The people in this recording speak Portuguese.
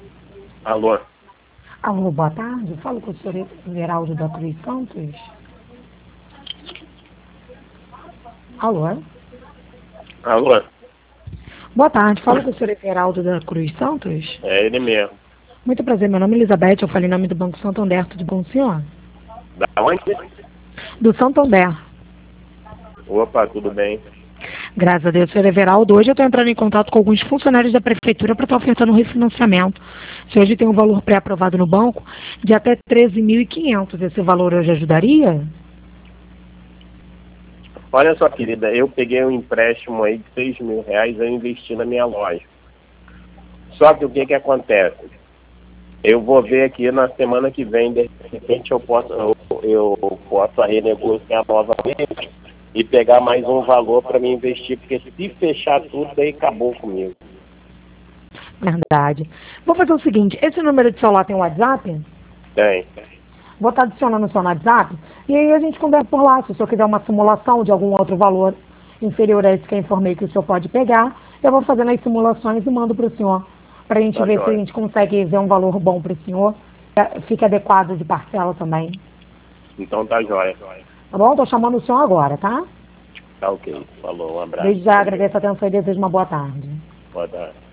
Alô? Alô, boa tarde. Falo com o senhor Everaldo da Cruz Santos. Alô? Alô? Boa tarde. Falo com o senhor Everaldo da Cruz Santos. É ele mesmo. Muito prazer. Meu nome é Elizabeth. Eu falei em nome do Banco Santander. Tudo bom, senhor? Da onde? Do Santander. Opa, tudo bem? Graças a Deus, senhor Everaldo. Hoje eu estou entrando em contato com alguns funcionários da prefeitura para estar ofertando um refinanciamento. Se hoje tem um valor pré-aprovado no banco de até 13.500, esse valor hoje ajudaria? Olha só, querida, eu peguei um empréstimo aí de R$ 6.000, eu investi na minha loja. Só que o que acontece? Eu vou ver aqui na semana que vem, de repente eu posso renegociar novamente e pegar mais um valor para me investir, porque se fechar tudo, aí acabou comigo. Verdade. Vou fazer o seguinte, esse número de celular tem WhatsApp? Tem. Vou estar adicionando o seu no WhatsApp e aí a gente conversa por lá. Se o senhor quiser uma simulação de algum outro valor inferior a esse que eu informei que o senhor pode pegar, eu vou fazendo as simulações e mando para o senhor, para a gente Tá ver se a jóia. gente consegue ver um valor bom para o senhor, fica adequado de parcela também. Então tá jóia. Tá bom? Estou chamando o senhor agora, tá? Tá ok. Falou, um abraço. Desde já agradeço a atenção e desejo uma boa tarde. Boa tarde.